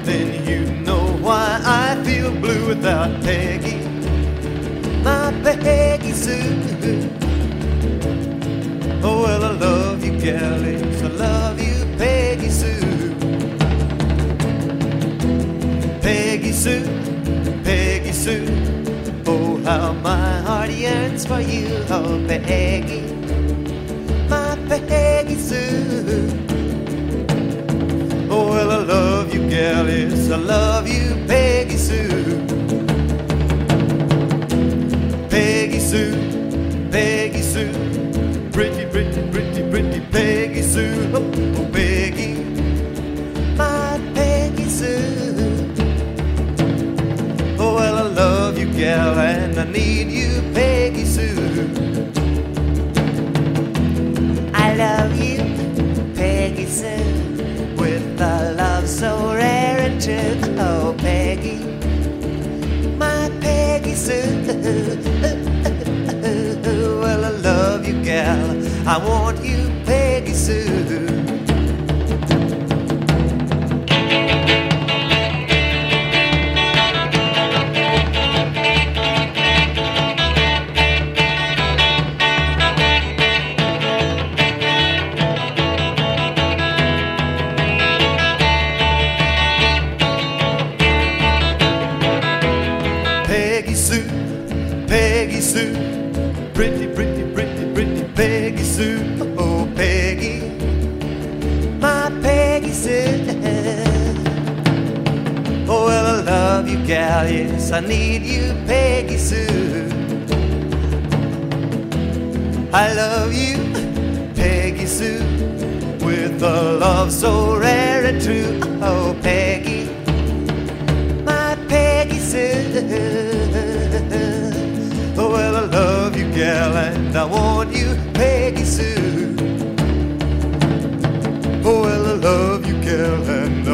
then you know why I feel blue without Peggy, my Peggy Sue. Oh, well, I love you, galleys, I love you, Peggy Sue. Peggy Sue, Peggy Sue. Oh, how my heart yearns for you, oh, Peggy, my Peggy Sue. Oh, well, I love you, galleys, I love you, Peggy Sue. Peggy Sue, Peggy Sue. Pretty, pretty, pretty, pretty Peggy Sue. Oh, oh, Peggy, my Peggy Sue. Oh, well, I love you, gal, and I need you, Peggy Sue. I love you, Peggy Sue, with a love so rare and true. Oh, Peggy, my Peggy Sue. Well, I love you, gal, I want you, Peggy Sue. Peggy Sue, Peggy Sue. Pretty, pretty, pretty, pretty Peggy Sue. Oh, Peggy, My Peggy Sue. oh, well, I love you, gal, yes, I need you, Peggy Sue. I love you, Peggy Sue, with a love so rare and true. Oh, Peggy, My Peggy Sue. oh, well, I love you, gal, and I want you, Peggy Sue. Oh, well, I love you, gal, and I